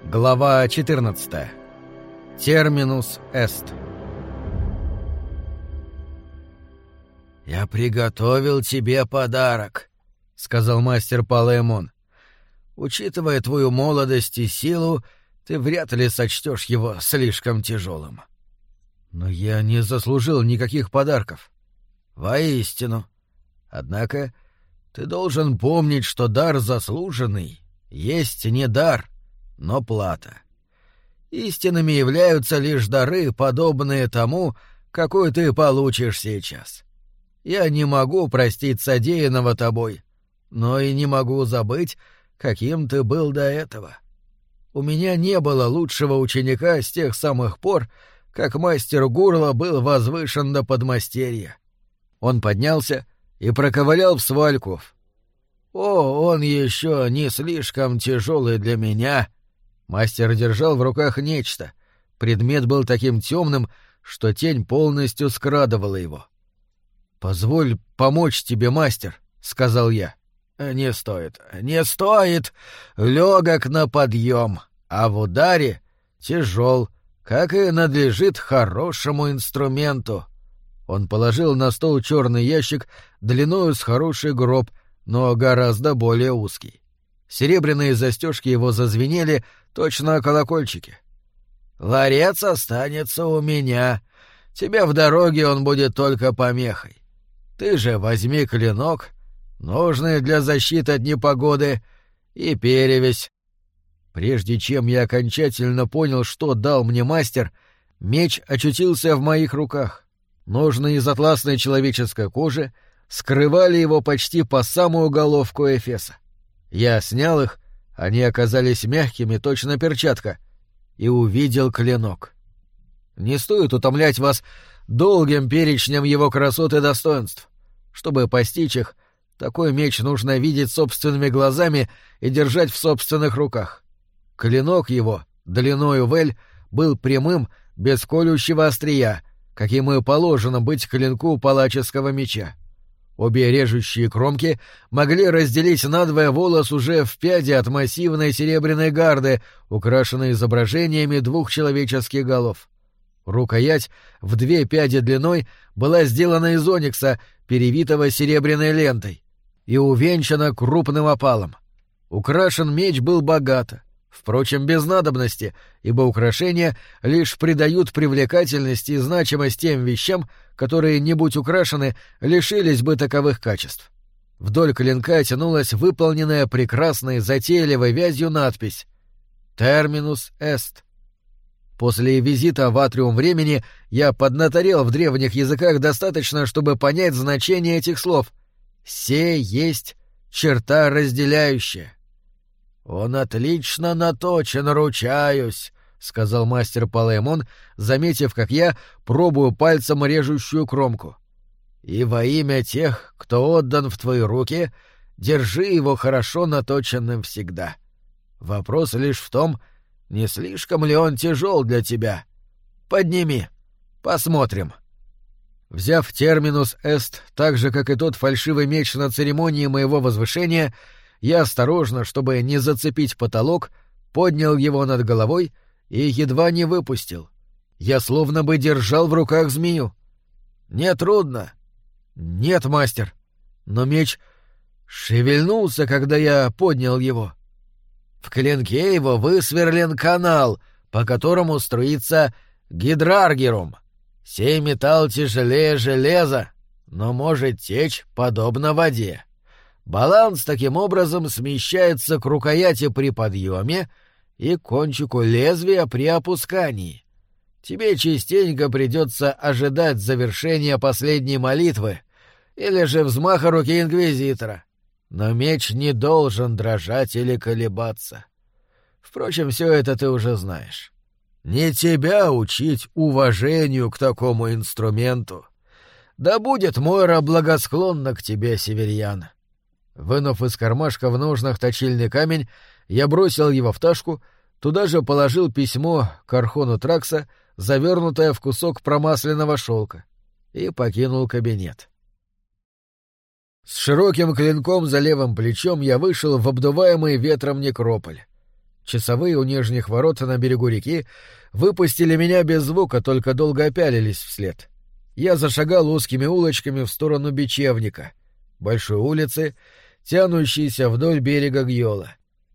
Глава 14. Терминус эст. «Я приготовил тебе подарок», — сказал мастер Палаэмон. «Учитывая твою молодость и силу, ты вряд ли сочтешь его слишком тяжелым». «Но я не заслужил никаких подарков». «Воистину. Однако ты должен помнить, что дар заслуженный есть не дар, но плата. Истинными являются лишь дары, подобные тому, какой ты получишь сейчас. Я не могу простить содеянного тобой, но и не могу забыть, каким ты был до этого. У меня не было лучшего ученика с тех самых пор, как мастер Гурла был возвышен до подмастерья». Он поднялся и проковылял в свой альков. «О, он еще не слишком тяжелый для меня». Мастер держал в руках нечто. Предмет был таким темным, что тень полностью скрадывала его. «Позволь помочь тебе, мастер», — сказал я. «Не стоит, не стоит. Легок на подъем, а в ударе тяжел, как и надлежит хорошему инструменту». Он положил на стол черный ящик длиною с хороший гроб, но гораздо более узкий. Серебряные застежки его зазвенели, точно колокольчики. «Ларец останется у меня. Тебе в дороге он будет только помехой. Ты же возьми клинок, нужный для защиты от непогоды, и перевязь». Прежде чем я окончательно понял, что дал мне мастер, меч очутился в моих руках. Ножны из атласной человеческой кожи скрывали его почти по самую головку эфеса. Я снял их, они оказались мягкими, точно перчатка, и увидел клинок. Не стоит утомлять вас долгим перечнем его красот и достоинств. Чтобы постичь их, такой меч нужно видеть собственными глазами и держать в собственных руках. Клинок его, длиною в эль, был прямым, без колющего острия, каким и положено быть клинку палаческого меча. Обе режущие кромки могли разделить надвое волос уже в пяди от массивной серебряной гарды, украшенной изображениями двух человеческих голов. Рукоять в 2 пяди длиной была сделана из оникса, перевитого серебряной лентой, и увенчана крупным опалом. Украшен меч был богато, впрочем, без надобности, ибо украшения лишь придают привлекательность и значимость тем вещам, которые, не будь украшены, лишились бы таковых качеств. Вдоль клинка тянулась выполненная прекрасной затейливой вязью надпись «Терминус эст». После визита в атриум времени я поднаторел в древних языках достаточно, чтобы понять значение этих слов. «Се есть черта разделяющая». «Он отлично наточен, ручаюсь», — сказал мастер Палаэмон, заметив, как я пробую пальцем режущую кромку. «И во имя тех, кто отдан в твои руки, держи его хорошо наточенным всегда. Вопрос лишь в том, не слишком ли он тяжел для тебя. Подними, посмотрим». Взяв терминус эст так же, как и тот фальшивый меч на церемонии моего возвышения, я осторожно, чтобы не зацепить потолок, поднял его над головой и едва не выпустил. Я словно бы держал в руках змею. «Не трудно?» «Нет, мастер». Но меч шевельнулся, когда я поднял его. В клинке его высверлен канал, по которому струится гидраргерум. Сей металл тяжелее железа, но может течь подобно воде. Баланс таким образом смещается к рукояти при подъеме и кончику лезвия при опускании. Тебе частенько придется ожидать завершения последней молитвы или же взмаха руки инквизитора, но меч не должен дрожать или колебаться. Впрочем, все это ты уже знаешь. Не тебя учить уважению к такому инструменту. Да будет Мойра благосклонна к тебе, Северьян. Вынув из кармашка в ножнах точильный камень, я бросил его в ташку, туда же положил письмо к архону Тракса, завернутое в кусок промасленного шелка, и покинул кабинет. С широким клинком за левым плечом я вышел в обдуваемый ветром некрополь. Часовые у нижних ворот на берегу реки выпустили меня без звука, только долго опялились вслед. Я зашагал узкими улочками в сторону Бечевника, большой улицы, тянущейся вдоль берега Гьола.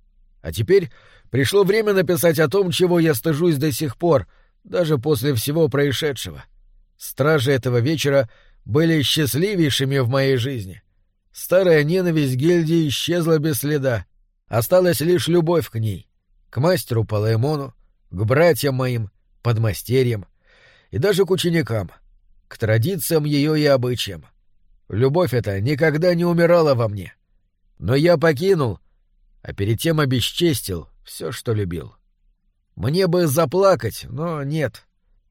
А теперь пришло время написать о том, чего я стыжусь до сих пор, даже после всего происшедшего. Стражи этого вечера были счастливейшими в моей жизни. Старая ненависть гильдии исчезла без следа. Осталась лишь любовь к ней, к мастеру Палаэмону, к братьям моим, подмастерьям и даже к ученикам, к традициям ее и обычаям. Любовь эта никогда не умирала во мне. Но я покинул, а перед тем обесчестил все, что любил. Мне бы заплакать, но нет.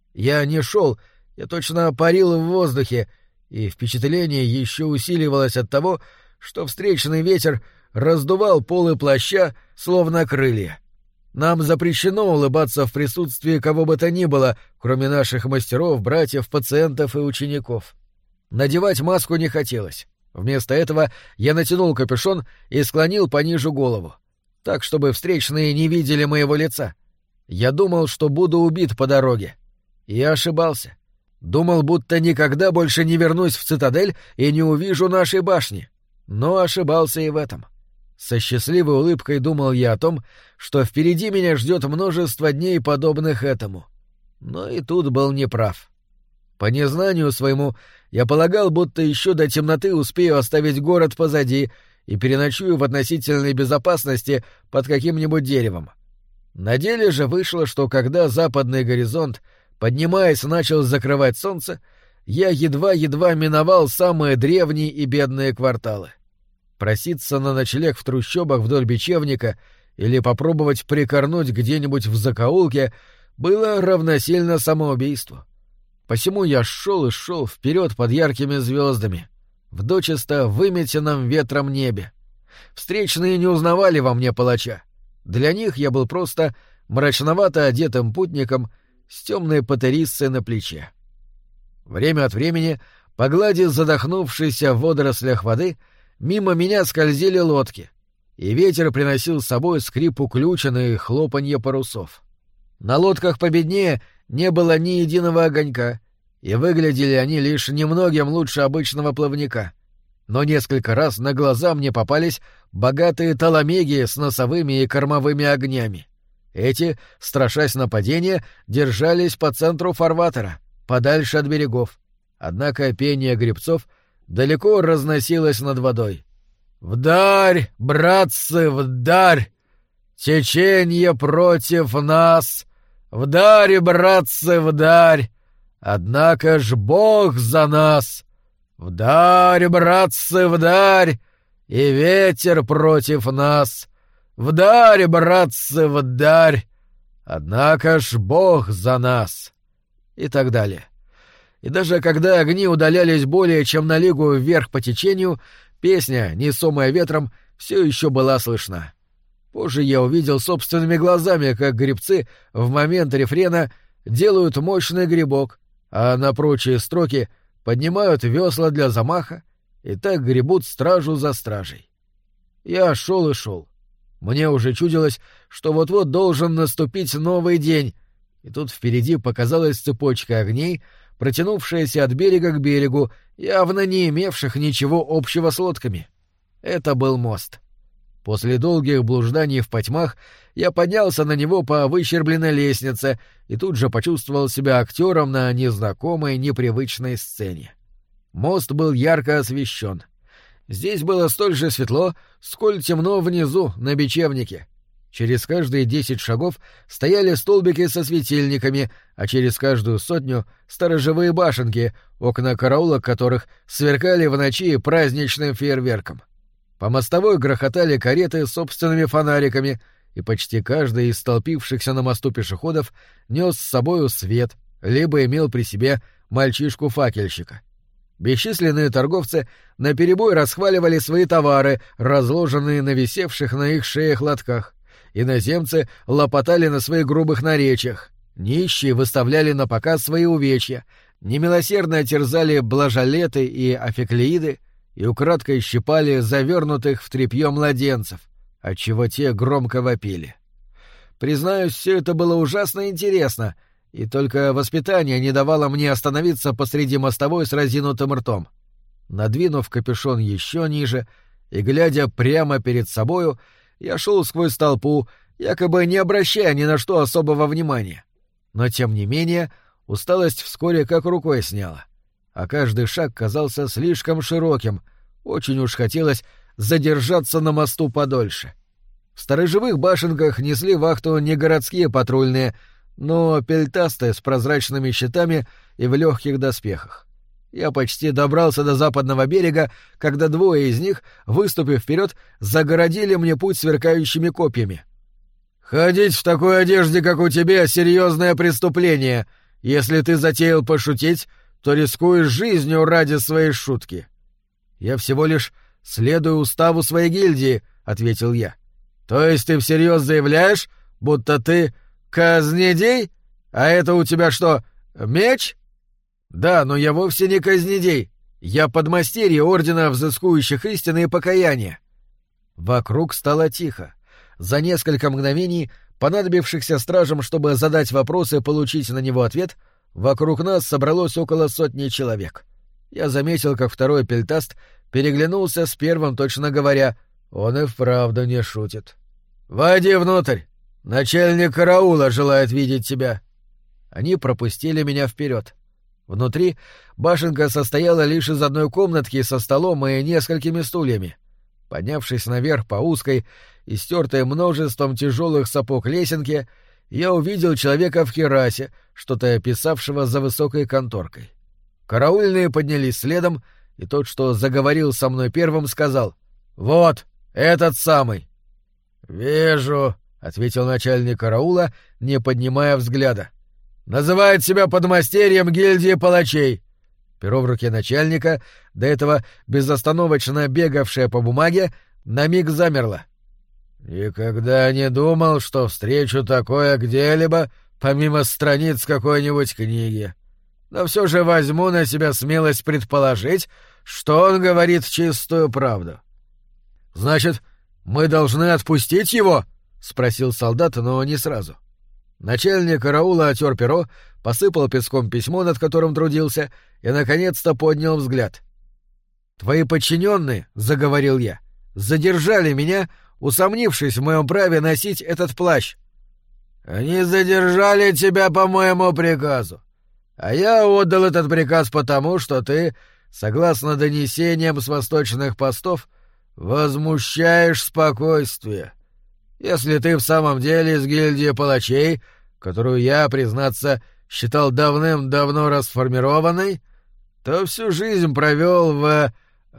Я не шел, я точно парил в воздухе, и впечатление еще усиливалось от того, что встречный ветер раздувал полы плаща, словно крылья. Нам запрещено улыбаться в присутствии кого бы то ни было, кроме наших мастеров, братьев, пациентов и учеников. Надевать маску не хотелось. Вместо этого я натянул капюшон и склонил пониже голову, так, чтобы встречные не видели моего лица. Я думал, что буду убит по дороге. И ошибался. Думал, будто никогда больше не вернусь в цитадель и не увижу нашей башни. Но ошибался и в этом. Со счастливой улыбкой думал я о том, что впереди меня ждет множество дней, подобных этому. Но и тут был неправ. По незнанию своему я полагал, будто еще до темноты успею оставить город позади и переночую в относительной безопасности под каким-нибудь деревом. На деле же вышло, что когда западный горизонт, поднимаясь, начал закрывать солнце, я едва-едва миновал самые древние и бедные кварталы. Проситься на ночлег в трущобах вдоль Бечевника или попробовать прикорнуть где-нибудь в закоулке было равносильно самоубийству. Посему я шел и шел вперед под яркими звездами, в дочисто выметенном ветром небе. Встречные не узнавали во мне палача. Для них я был просто мрачновато одетым путником с темной патериссой на плече. Время от времени, по глади задохнувшейся в водорослях воды, мимо меня скользили лодки, и ветер приносил с собой скрип уключен и хлопанье парусов. На лодках победнее не было ни единого огонька, и выглядели они лишь немногим лучше обычного плавника. Но несколько раз на глаза мне попались богатые таламеги с носовыми и кормовыми огнями. Эти, страшась нападения, держались по центру фарватера, подальше от берегов. Однако пение гребцов далеко разносилось над водой. «Вдарь, братцы, вдарь! Течение против нас! Вдарь, братцы, вдарь! Однако ж Бог за нас! Вдарь, братцы, вдарь! И ветер против нас! Вдарь, братцы, вдарь! Однако ж Бог за нас!» И так далее. И даже когда огни удалялись более чем на лигу вверх по течению, песня, несомая ветром, все еще была слышна. Позже я увидел собственными глазами, как гребцы в момент рефрена делают мощный гребок, а на прочие строки поднимают весла для замаха и так гребут стражу за стражей. Я шел и шел. Мне уже чудилось, что вот-вот должен наступить новый день, и тут впереди показалась цепочка огней, протянувшаяся от берега к берегу, явно не имевших ничего общего с лодками. Это был мост. После долгих блужданий в потьмах я поднялся на него по выщербленной лестнице и тут же почувствовал себя актером на незнакомой, непривычной сцене. Мост был ярко освещен. Здесь было столь же светло, сколь темно внизу, на Бечевнике. Через каждые 10 шагов стояли столбики со светильниками, а через каждую 100 — сторожевые башенки, окна караулок которых сверкали в ночи праздничным фейерверком. По мостовой грохотали кареты с собственными фонариками, и почти каждый из столпившихся на мосту пешеходов нес с собою свет, либо имел при себе мальчишку-факельщика. Бесчисленные торговцы наперебой расхваливали свои товары, разложенные на висевших на их шеях лотках. Иноземцы лопотали на своих грубых наречиях, нищие выставляли на показ свои увечья, немилосердно терзали блажалеты и афеклеиды и украдкой щипали завернутых в тряпье младенцев, отчего те громко вопили. Признаюсь, все это было ужасно интересно, и только воспитание не давало мне остановиться посреди мостовой с разинутым ртом. Надвинув капюшон еще ниже и глядя прямо перед собою, я шел сквозь толпу, якобы не обращая ни на что особого внимания. Но, тем не менее, усталость вскоре как рукой сняла, а каждый шаг казался слишком широким, очень уж хотелось задержаться на мосту подольше. В сторожевых башенках несли вахту не городские патрульные, но пельтасты с прозрачными щитами и в легких доспехах. Я почти добрался до западного берега, когда двое из них, выступив вперед, загородили мне путь сверкающими копьями. «Ходить в такой одежде, как у тебя, — серьезное преступление. Если ты затеял пошутить, то рискуешь жизнью ради своей шутки». «Я всего лишь следую уставу своей гильдии», — ответил я. «То есть ты всерьез заявляешь, будто ты казнедей? А это у тебя что, меч?» «Да, но я вовсе не казнедей. Я подмастерье Ордена Взыскующих Истины и Покаяния». Вокруг стало тихо. За несколько мгновений, понадобившихся стражам, чтобы задать вопрос и получить на него ответ, вокруг нас собралось около 100 человек. Я заметил, как второй пельтаст переглянулся с первым, точно говоря, он и вправду не шутит. «Войди внутрь! Начальник караула желает видеть тебя!» Они пропустили меня вперед. Внутри башенка состояла лишь из одной комнатки со столом и несколькими стульями. Поднявшись наверх по узкой, истертой множеством тяжелых сапог лесенке, я увидел человека в кирасе, что-то писавшего за высокой конторкой. Караульные поднялись следом, и тот, что заговорил со мной первым, сказал: «Вот, этот самый». «Вижу», — ответил начальник караула, не поднимая взгляда. «Называет себя подмастерьем гильдии палачей». Перо в руке начальника, до этого безостановочно бегавшее по бумаге, на миг замерло. «Никогда не думал, что встречу такое где-либо, помимо страниц какой-нибудь книги. Но все же возьму на себя смелость предположить, что он говорит чистую правду». «Значит, мы должны отпустить его?» — спросил солдат, но не сразу. Начальник караула отер перо, посыпал песком письмо, над которым трудился, и, наконец-то, поднял взгляд. «Твои подчиненные, — заговорил я, — задержали меня, усомнившись в моем праве носить этот плащ». «Они задержали тебя по моему приказу, а я отдал этот приказ потому, что ты, согласно донесениям с восточных постов, возмущаешь спокойствие. Если ты в самом деле из гильдии палачей, которую я, признаться, считал давным-давно расформированной, то всю жизнь провел в...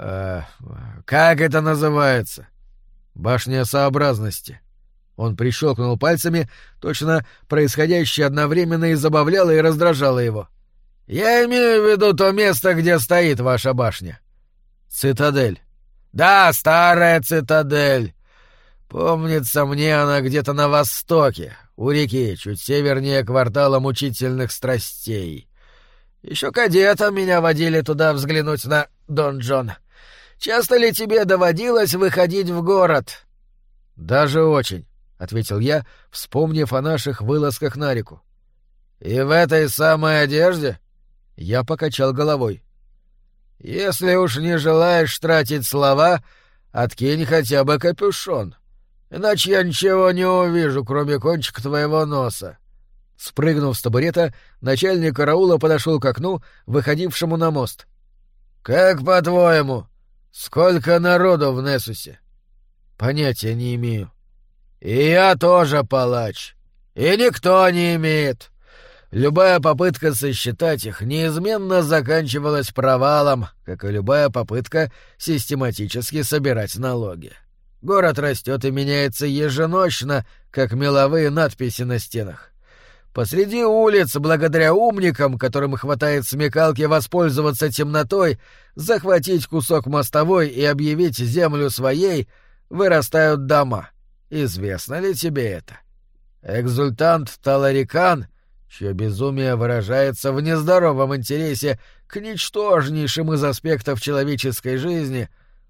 как это называется? Башня сообразности». Он прищелкнул пальцами, точно происходящее одновременно и забавляло, и раздражало его. «Я имею в виду то место, где стоит ваша башня». «Цитадель». «Да, старая цитадель. Помнится мне, она где-то на востоке, у реки, чуть севернее квартала мучительных страстей. Еще кадетом меня водили туда взглянуть на донжон. Часто ли тебе доводилось выходить в город?» «Даже очень», — ответил я, вспомнив о наших вылазках на реку. «И в этой самой одежде?» Я покачал головой. «Если уж не желаешь тратить слова, откинь хотя бы капюшон. Иначе я ничего не увижу, кроме кончика твоего носа». Спрыгнув с табурета, начальник караула подошел к окну, выходившему на мост. «Как по-твоему, сколько народу в Нессусе?» «Понятия не имею». «И я тоже палач. И никто не имеет. Любая попытка сосчитать их неизменно заканчивалась провалом, как и любая попытка систематически собирать налоги. Город растет и меняется еженочно, как меловые надписи на стенах. Посреди улиц, благодаря умникам, которым хватает смекалки воспользоваться темнотой, захватить кусок мостовой и объявить землю своей, вырастают дома. Известно ли тебе это? Экзультант Таларикан, чье безумие выражается в нездоровом интересе к ничтожнейшим из аспектов человеческой жизни,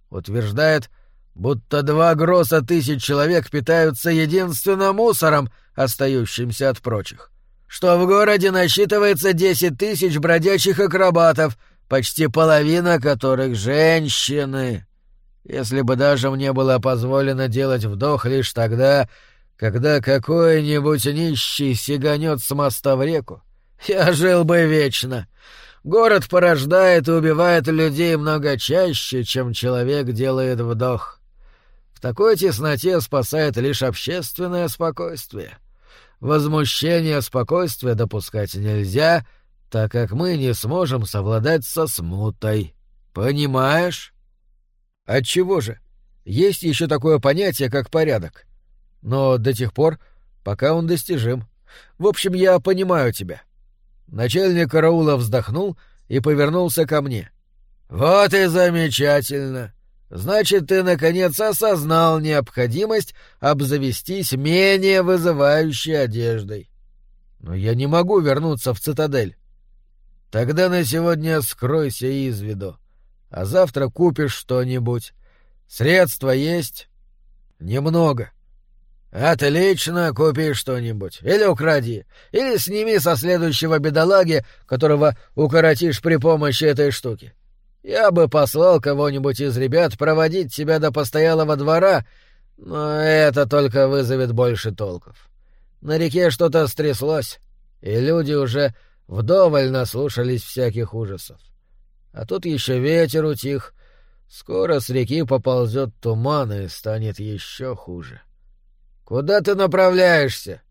утверждает, будто 2 гроса 1000 человек питаются единственно мусором, остающимся от прочих, что в городе насчитывается 10 тысяч бродячих акробатов, почти половина которых — женщины. Если бы даже мне было позволено делать вдох лишь тогда, когда какой-нибудь нищий сиганет с моста в реку, я жил бы вечно. Город порождает и убивает людей много чаще, чем человек делает вдох. В такой тесноте спасает лишь общественное спокойствие. Возмущение спокойствия допускать нельзя, так как мы не сможем совладать со смутой. Понимаешь? Отчего же? Есть еще такое понятие, как порядок. Но до тех пор, пока он достижим. В общем, я понимаю тебя. Начальник караула вздохнул и повернулся ко мне. Вот и замечательно. Значит, ты, наконец, осознал необходимость обзавестись менее вызывающей одеждой. Но я не могу вернуться в цитадель. Тогда на сегодня скройся из виду, а завтра купишь что-нибудь. Средства есть? Немного. Отлично, купи что-нибудь. Или укради, или сними со следующего бедолаги, которого укоротишь при помощи этой штуки. Я бы послал кого-нибудь из ребят проводить тебя до постоялого двора, но это только вызовет больше толков. На реке что-то стряслось, и люди уже вдоволь наслушались всяких ужасов. А тут еще ветер утих. Скоро с реки поползет туман, и станет еще хуже. Куда ты направляешься?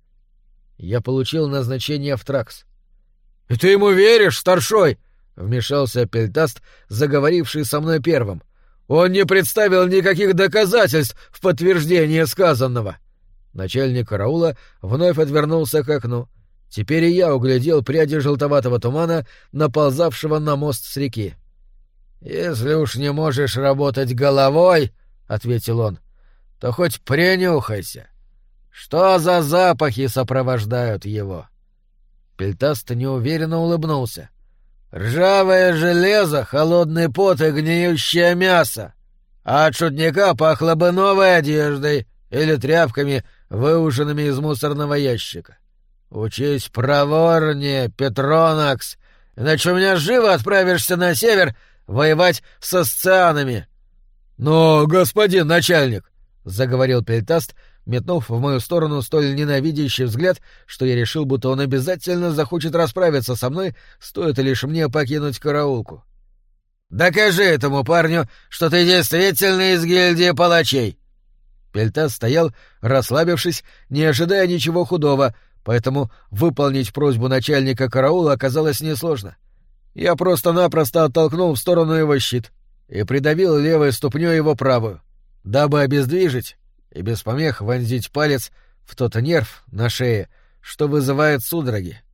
Я получил назначение в Тракс. — И ты ему веришь, старшой? — вмешался Пельтаст, заговоривший со мной первым. — Он не представил никаких доказательств в подтверждение сказанного. Начальник караула вновь отвернулся к окну. Теперь и я углядел пряди желтоватого тумана, наползавшего на мост с реки. — Если уж не можешь работать головой, — ответил он, — то хоть принюхайся. Что за запахи сопровождают его? Пельтаст неуверенно улыбнулся. — Ржавое железо, холодный пот и гниющее мясо. А от шутника пахло бы новой одеждой или тряпками, выуженными из мусорного ящика. Учись проворнее, Петронакс, иначе у меня живо отправишься на север воевать со сцианами. — Но, господин начальник, — заговорил Пельтаст, метнув в мою сторону столь ненавидящий взгляд, что я решил, будто он обязательно захочет расправиться со мной, стоит лишь мне покинуть караулку. — Докажи этому парню, что ты действительно из гильдии палачей. Пельтаст стоял, расслабившись, не ожидая ничего худого, поэтому выполнить просьбу начальника караула оказалось несложно. Я просто-напросто оттолкнул в сторону его щит и придавил левой ступнёй его правую, дабы обездвижить и без помех вонзить палец в тот нерв на шее, что вызывает судороги.